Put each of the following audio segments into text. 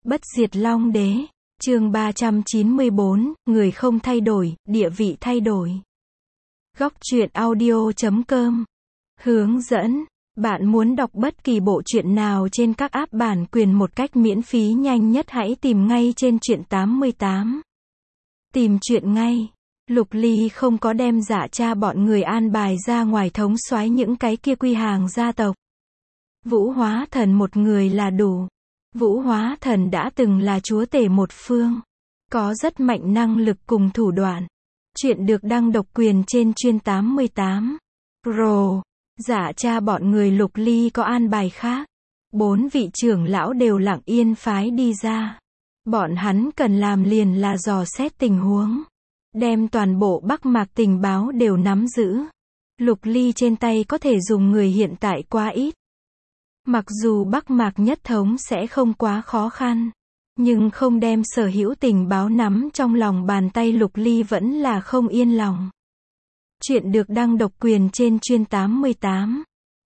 Bất diệt Long Đế, chương 394, người không thay đổi, địa vị thay đổi. Góc truyện audio.com hướng dẫn, bạn muốn đọc bất kỳ bộ truyện nào trên các app bản quyền một cách miễn phí nhanh nhất hãy tìm ngay trên truyện 88. Tìm truyện ngay. Lục Ly không có đem Dạ Cha bọn người an bài ra ngoài thống soái những cái kia quy hàng gia tộc. Vũ Hóa Thần một người là đủ. Vũ Hóa Thần đã từng là chúa tể một phương, có rất mạnh năng lực cùng thủ đoạn. Chuyện được đăng độc quyền trên chuyên 88. Rồ, Dạ Cha bọn người Lục Ly có an bài khác. 4 vị trưởng lão đều lặng yên phái đi ra. Bọn hắn cần làm liền là dò xét tình huống, đem toàn bộ Bắc Mạc tình báo đều nắm giữ. Lục Ly trên tay có thể dùng người hiện tại quá ít. Mặc dù Bắc Mạc nhất thống sẽ không quá khó khăn, nhưng không đem sở hữu tình báo nắm trong lòng bàn tay Lục Ly vẫn là không yên lòng. Chuyện được đăng độc quyền trên chuyên 88.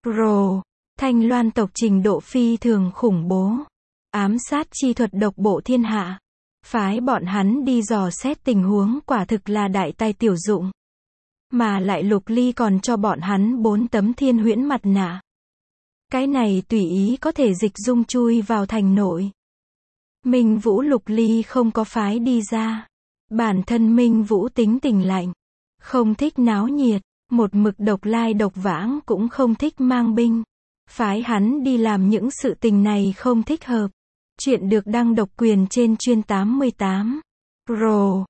Rồ, Thanh Loan tộc trình độ phi thường khủng bố. Ám sát chi thuật độc bộ thiên hạ. Phái bọn hắn đi dò xét tình huống quả thực là đại tài tiểu dụng. Mà lại Lục Ly còn cho bọn hắn 4 tấm thiên huyễn mặt nạ. Cái này tùy ý có thể dịch dung chui vào thành nội. Minh Vũ Lục Ly không có phái đi ra. Bản thân Minh Vũ tính tình lạnh, không thích náo nhiệt, một mực độc lai độc vãng cũng không thích mang binh. Phái hắn đi làm những sự tình này không thích hợp. Chuyện được đăng độc quyền trên chuyên 88. Rồ,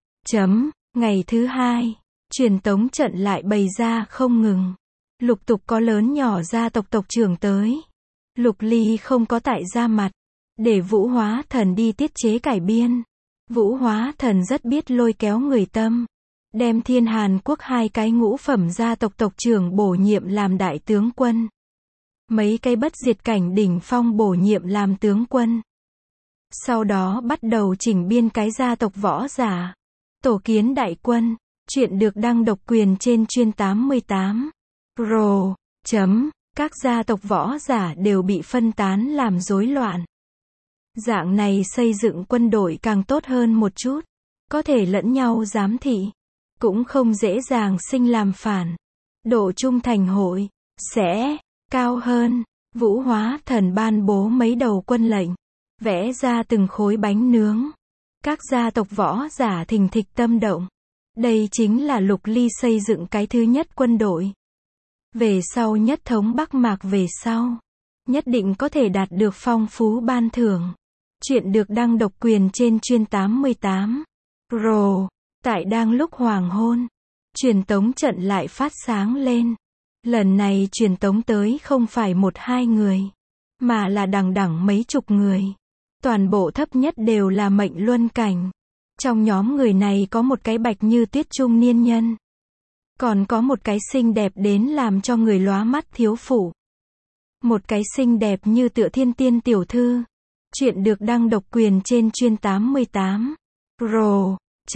ngày thứ 2, truyền tống trận lại bày ra không ngừng. Lục tục có lớn nhỏ gia tộc tộc trưởng tới. Lục Ly không có tại ra mặt, để Vũ Hóa Thần đi tiết chế cải biên. Vũ Hóa Thần rất biết lôi kéo người tâm. Đem Thiên Hàn Quốc 2 cái ngũ phẩm gia tộc tộc trưởng bổ nhiệm làm đại tướng quân. Mấy cái bất diệt cảnh đỉnh phong bổ nhiệm làm tướng quân. Sau đó bắt đầu chỉnh biên cái gia tộc võ giả. Tổ kiến đại quân. Chuyện được đăng độc quyền trên chuyên 88. Rồ, các gia tộc võ giả đều bị phân tán làm rối loạn. Dạng này xây dựng quân đội càng tốt hơn một chút. Có thể lẫn nhau giám thị. Cũng không dễ dàng sinh làm phản. Độ trung thành hội sẽ cao hơn. Vũ Hóa Thần ban bố mấy đầu quân lệnh, vẽ ra từng khối bánh nướng. Các gia tộc võ giả thình thịch tâm động. Đây chính là Lục Ly xây dựng cái thứ nhất quân đội. Về sau nhất thống Bắc Mạc về sau, nhất định có thể đạt được phong phú ban thưởng. Chuyện được đăng độc quyền trên chuyên 88. Rồ, tại đang lúc hoàng hôn, truyền tống trận lại phát sáng lên. Lần này truyền tống tới không phải 1-2 người, mà là đằng đẵng mấy chục người. Toàn bộ thấp nhất đều là mệnh luân cảnh. Trong nhóm người này có một cái bạch như tuyết trung niên nhân. Còn có một cái xinh đẹp đến làm cho người lóa mắt thiếu phụ. Một cái xinh đẹp như tựa thiên tiên tiểu thư. Chuyện được đăng độc quyền trên chuyên 88. Rồ,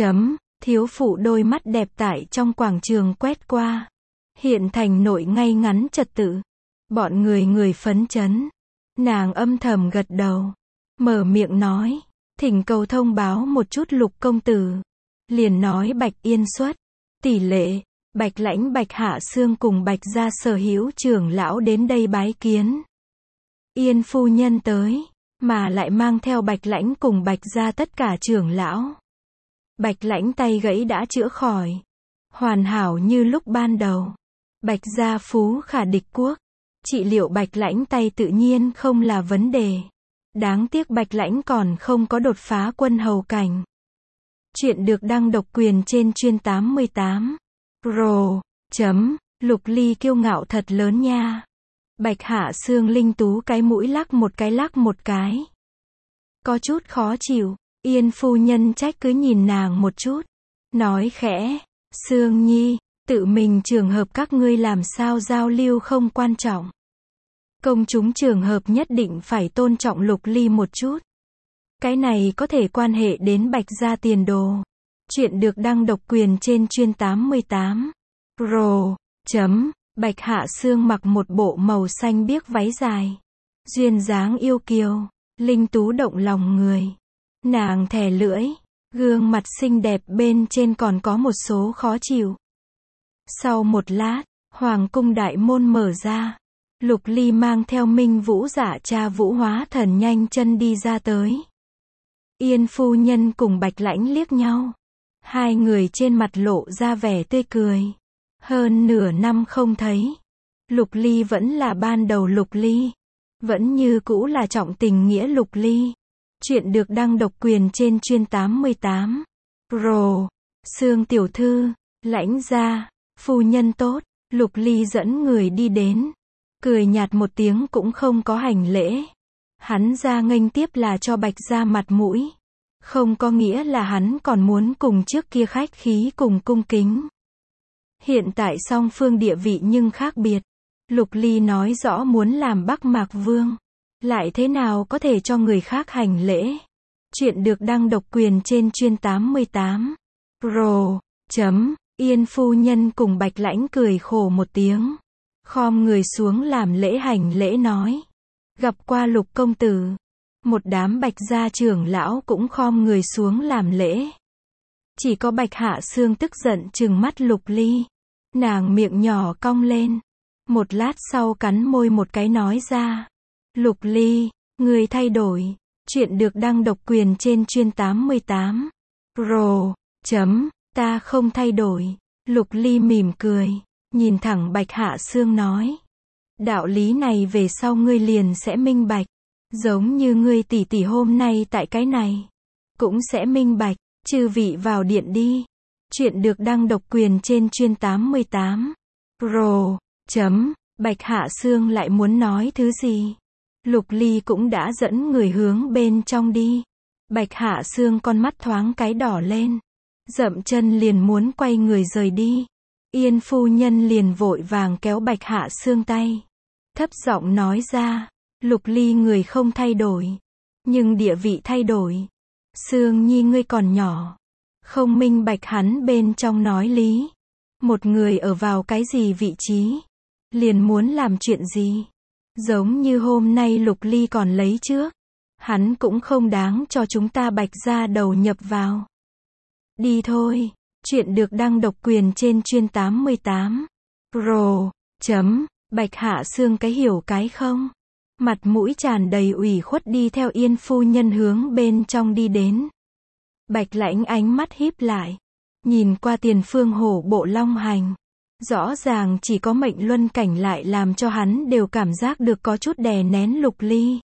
thiếu phụ đôi mắt đẹp tại trong quảng trường quét qua. Hiện thành nội ngay ngắn trật tự. Bọn người phấn chấn. Nàng âm thầm gật đầu. Mở miệng nói. Thỉnh cầu thông báo một chút Lục công tử. Liền nói Bạch Yên xuất. Tỷ lệ. Bạch Lãnh Bạch Hạ Sương cùng Bạch gia sở hữu trưởng lão đến đây bái kiến. Yên phu nhân tới. Mà lại mang theo Bạch Lãnh cùng Bạch gia tất cả trưởng lão. Bạch Lãnh tay gãy đã chữa khỏi. Hoàn hảo như lúc ban đầu. Bạch gia phú khả địch quốc. Trị liệu Bạch Lãnh tay tự nhiên không là vấn đề. Đáng tiếc Bạch Lãnh còn không có đột phá quân hầu cảnh. Chuyện được đăng độc quyền trên chuyên 88. Rồ, Lục Ly kiêu ngạo thật lớn nha. Bạch Hạ Sương linh tú cái mũi lắc một cái. Có chút khó chịu. Yên phu nhân trách cứ nhìn nàng một chút. Nói khẽ, Sương nhi, tự mình trường hợp các ngươi làm sao giao lưu không quan trọng. Công chúng trường hợp nhất định phải tôn trọng Lục Ly một chút. Cái này có thể quan hệ đến Bạch gia tiền đồ. Chuyện được đăng độc quyền trên chuyên 88. Rồ, Bạch Hạ Sương mặc một bộ màu xanh biếc váy dài. Duyên dáng yêu kiều, linh tú động lòng người. Nàng thè lưỡi, gương mặt xinh đẹp bên trên còn có một số khó chịu. Sau một lát, hoàng cung đại môn mở ra. Lục Ly mang theo Minh Vũ Dạ cha Vũ Hóa Thần nhanh chân đi ra tới. Yên phu nhân cùng Bạch Lãnh liếc nhau. Hai người trên mặt lộ ra vẻ tươi cười. Hơn nửa năm không thấy. Lục Ly vẫn là ban đầu Lục Ly. Vẫn như cũ là trọng tình nghĩa Lục Ly. Chuyện được đăng độc quyền trên chuyên 88. Rồ, Sương tiểu thư, Lãnh gia, phu nhân tốt. Lục Ly dẫn người đi đến. Cười nhạt một tiếng cũng không có hành lễ. Hắn ra nghênh tiếp là cho Bạch gia mặt mũi. Không có nghĩa là hắn còn muốn cùng trước kia khách khí cùng cung kính. Hiện tại song phương địa vị nhưng khác biệt. Lục Ly nói rõ muốn làm Bắc Mạc Vương. Lại thế nào có thể cho người khác hành lễ. Chuyện được đăng độc quyền trên chuyên 88. Rồ, Yên phu nhân cùng Bạch Lãnh cười khổ một tiếng. Khom người xuống làm lễ hành lễ nói. Gặp qua Lục công tử. Một đám Bạch gia trưởng lão cũng khom người xuống làm lễ. Chỉ có Bạch Hạ Sương tức giận trừng mắt Lục Ly. Nàng miệng nhỏ cong lên. Một lát sau cắn môi một cái nói ra. Lục Ly, người thay đổi. Chuyện được đăng độc quyền trên chuyên 88. Rồ, ta không thay đổi. Lục Ly mỉm cười. Nhìn thẳng Bạch Hạ Sương nói. Đạo lý này về sau ngươi liền sẽ minh bạch. Giống như ngươi tỷ tỷ hôm nay tại cái này. Cũng sẽ minh bạch. Chư vị vào điện đi. Chuyện được đăng độc quyền trên chuyên 88. Rồ, Bạch Hạ Sương lại muốn nói thứ gì. Lục Ly cũng đã dẫn người hướng bên trong đi. Bạch Hạ Sương con mắt thoáng cái đỏ lên. Dậm chân liền muốn quay người rời đi. Yên phu nhân liền vội vàng kéo Bạch Hạ Sương tay. Thấp giọng nói ra. Lục Ly người không thay đổi. Nhưng địa vị thay đổi. Sương Nhi ngươi còn nhỏ. Không minh bạch hắn bên trong nói lý. Một người ở vào cái gì vị trí. Liền muốn làm chuyện gì. Giống như hôm nay Lục Ly còn lấy trước. Hắn cũng không đáng cho chúng ta Bạch gia đầu nhập vào. Đi thôi. Chuyện được đăng độc quyền trên chuyên 88. Rồ, Bạch Hạ Sương cái hiểu cái không. Mặt mũi tràn đầy ủy khuất đi theo Yên phu nhân hướng bên trong đi đến. Bạch Lãnh ánh mắt híp lại. Nhìn qua tiền phương hổ bộ long hành. Rõ ràng chỉ có mệnh luân cảnh lại làm cho hắn đều cảm giác được có chút đè nén Lục Ly.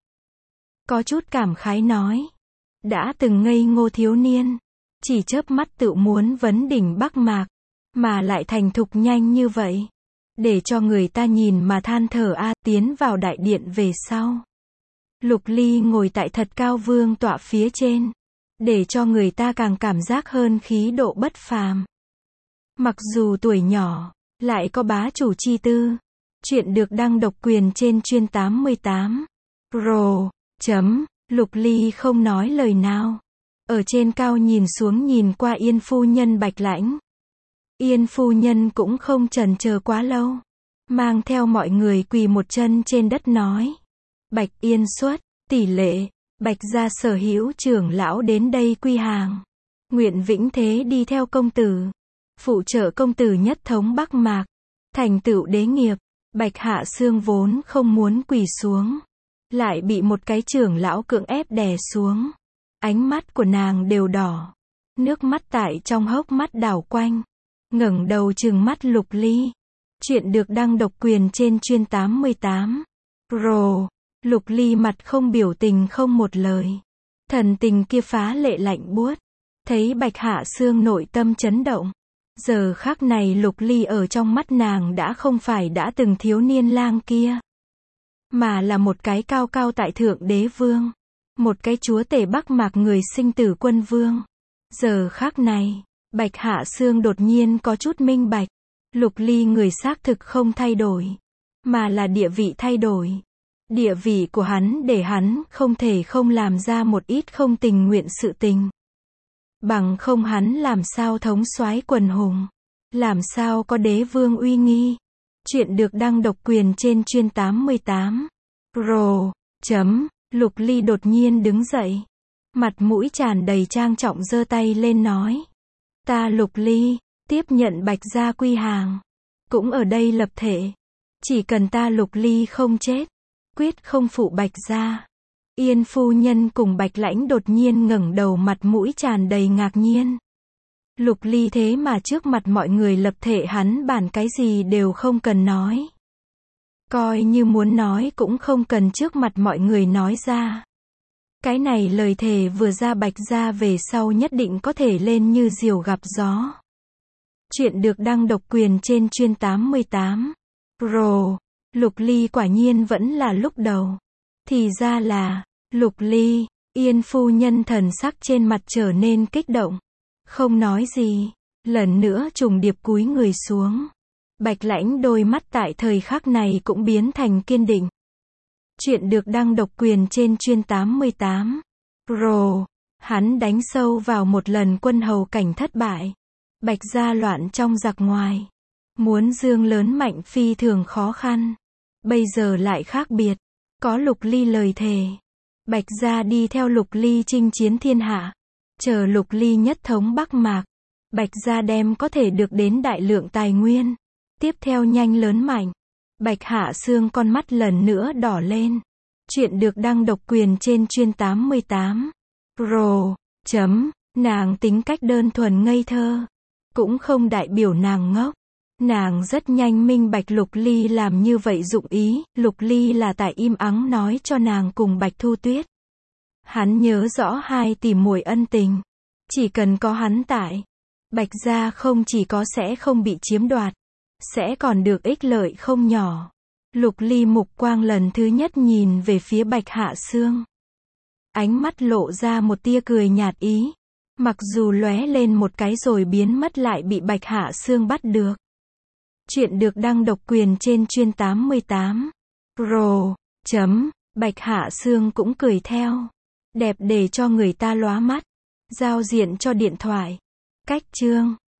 Có chút cảm khái nói. Đã từng ngây ngô thiếu niên. Chỉ chớp mắt tự muốn vấn đỉnh Bắc Mạc. Mà lại thành thục nhanh như vậy. Để cho người ta nhìn mà than thở tiến vào đại điện về sau. Lục Ly ngồi tại thật cao vương tọa phía trên. Để cho người ta càng cảm giác hơn khí độ bất phàm. Mặc dù tuổi nhỏ, lại có bá chủ chi tư. Chuyện được đăng độc quyền trên chuyên 88. Rồ, Lục Ly không nói lời nào. Ở trên cao nhìn xuống nhìn qua Yên phu nhân Bạch Lãnh. Yên phu nhân cũng không chần chờ quá lâu. Mang theo mọi người quỳ một chân trên đất nói. Bạch Yên xuất, tỷ lệ, Bạch gia sở hữu trưởng lão đến đây quy hàng. Nguyện vĩnh thế đi theo công tử. Phụ trợ công tử nhất thống Bắc Mạc. Thành tựu đế nghiệp. Bạch Hạ Sương vốn không muốn quỳ xuống. Lại bị một cái trưởng lão cưỡng ép đè xuống. Ánh mắt của nàng đều đỏ. Nước mắt tại trong hốc mắt đảo quanh. Ngẩng đầu trừng mắt Lục Ly. Chuyện được đăng độc quyền trên chuyên 88. Rồ, Lục Ly mặt không biểu tình không một lời. Thần tình kia phá lệ lạnh buốt. Thấy Bạch Hạ Sương nội tâm chấn động. Giờ khắc này Lục Ly ở trong mắt nàng đã không phải đã từng thiếu niên lang kia. Mà là một cái cao cao tại thượng đế vương. Một cái chúa tể Bắc Mạc người sinh tử quân vương. Giờ khắc này, Bạch Hạ Sương đột nhiên có chút minh bạch. Lục Ly người xác thực không thay đổi. Mà là địa vị thay đổi. Địa vị của hắn để hắn không thể không làm ra một ít không tình nguyện sự tình. Bằng không hắn làm sao thống soái quần hùng. Làm sao có đế vương uy nghi. Chuyện được đăng độc quyền trên chuyên 88. Rồ, Lục Ly đột nhiên đứng dậy. Mặt mũi tràn đầy trang trọng giơ tay lên nói. Ta Lục Ly, tiếp nhận Bạch gia quy hàng. Cũng ở đây lập thể. Chỉ cần ta Lục Ly không chết, quyết không phụ Bạch gia. Yên phu nhân cùng Bạch Lãnh đột nhiên ngẩng đầu, mặt mũi tràn đầy ngạc nhiên. Lục Ly thế mà trước mặt mọi người lập thể, hắn bản cái gì đều không cần nói. Coi như muốn nói cũng không cần trước mặt mọi người nói ra. Cái này lời thề vừa ra, Bạch gia về sau nhất định có thể lên như diều gặp gió. Chuyện được đăng độc quyền trên chuyên 88. Pro. Lục Ly quả nhiên vẫn là lúc đầu. Thì ra là, Lục Ly. Yên phu nhân thần sắc trên mặt trở nên kích động. Không nói gì. Lần nữa trùng điệp cúi người xuống. Bạch Lãnh đôi mắt tại thời khắc này cũng biến thành kiên định. Chuyện được đăng độc quyền trên chuyên 88. Pro. Hắn đánh sâu vào một lần quân hầu cảnh thất bại. Bạch gia loạn trong giặc ngoài. Muốn dương lớn mạnh phi thường khó khăn. Bây giờ lại khác biệt. Có Lục Ly lời thề. Bạch gia đi theo Lục Ly chinh chiến thiên hạ. Chờ Lục Ly nhất thống Bắc Mạc. Bạch gia đem có thể được đến đại lượng tài nguyên. Tiếp theo nhanh lớn mạnh. Bạch Hạ Sương con mắt lần nữa đỏ lên. Chuyện được đăng độc quyền trên chuyên 88. Pro. Nàng tính cách đơn thuần ngây thơ. Cũng không đại biểu nàng ngốc. Nàng rất nhanh minh bạch Lục Ly làm như vậy dụng ý. Lục Ly là tại im ắng nói cho nàng cùng Bạch Thu Tuyết. Hắn nhớ rõ hai tỷ muội ân tình. Chỉ cần có hắn tại, Bạch gia không chỉ có sẽ không bị chiếm đoạt, sẽ còn được ích lợi không nhỏ. Lục Ly mục quang lần thứ nhất nhìn về phía Bạch Hạ Sương. Ánh mắt lộ ra một tia cười nhạt ý. Mặc dù lóe lên một cái rồi biến mất, lại bị Bạch Hạ Sương bắt được. Chuyện được đăng độc quyền trên chuyên 88. Pro. Bạch Hạ Sương cũng cười theo. Đẹp để cho người ta lóa mắt. Giao diện cho điện thoại. Cách chương.